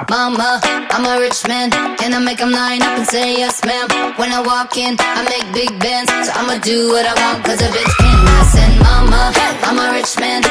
Mama, I'm a rich man, and I make 'em line up and say yes ma'am. When I walk in, I make big bands, so I'ma do what I want, cause a bitch can. I said mama, I'm a rich man,